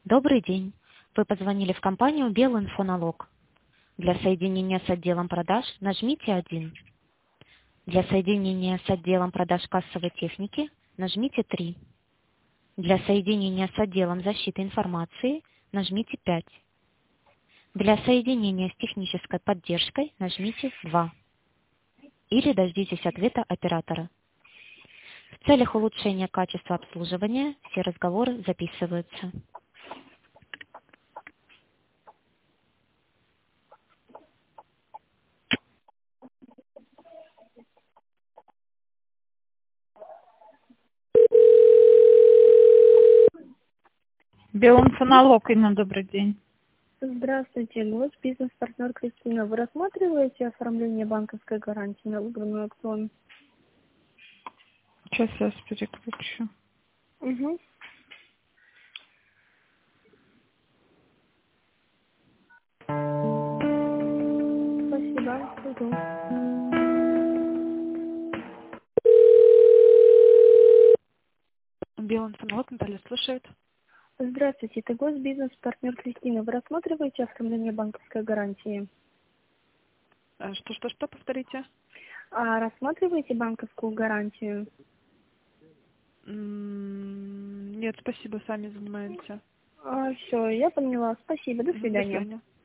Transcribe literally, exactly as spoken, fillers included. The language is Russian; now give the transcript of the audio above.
Добрый день. Вы позвонили в компанию Белинфоналог. Для соединения с отделом продаж нажмите один. Для соединения с отделом продаж кассовой техники нажмите три. Для соединения с отделом защиты информации нажмите пять. Для соединения с технической поддержкой нажмите два. Или дождитесь ответа оператора. В целях улучшения качества обслуживания все разговоры записываются. Белинфоналог, Инна, добрый день. Здравствуйте, наш бизнес-партнер Кристина. Вы рассматриваете оформление банковской гарантии на выбранную акцию? Сейчас я вас переключу. Угу. Спасибо. Угу. Белинфоналог, Наталья слушает. Здравствуйте, это госбизнес-партнер Кристина. Вы рассматриваете оформление банковской гарантии? Э, Что, что, что, повторите? А рассматриваете банковскую гарантию? М, Нет, спасибо, сами занимаемся. А, все, я поняла. Спасибо. До Мгм, до свидания. свидания.